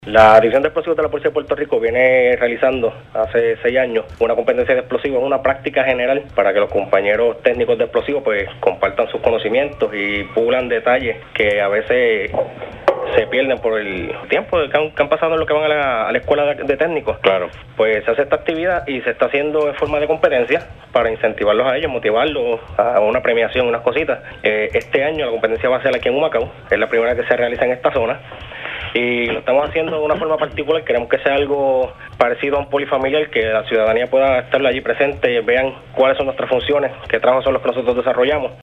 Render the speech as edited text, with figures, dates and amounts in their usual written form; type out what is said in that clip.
La División de Explosivos de la Policía de Puerto Rico viene realizando hace 6 años una competencia de explosivos, una práctica general para que los compañeros técnicos de explosivos pues compartan sus conocimientos y pulan detalles que a veces se pierden por el tiempo que han pasado en lo que van a la escuela de técnicos. Claro. Pues se hace esta actividad y se está haciendo en forma de competencia para incentivarlos a ellos, motivarlos a una premiación, unas cositas. Este año la competencia va a ser aquí en Humacao, es la primera que se realiza en esta zona. Y lo estamos haciendo de una forma particular, queremos que sea algo parecido a un polifamiliar, que la ciudadanía pueda estar allí presente, vean cuáles son nuestras funciones, qué trabajos son los que nosotros desarrollamos.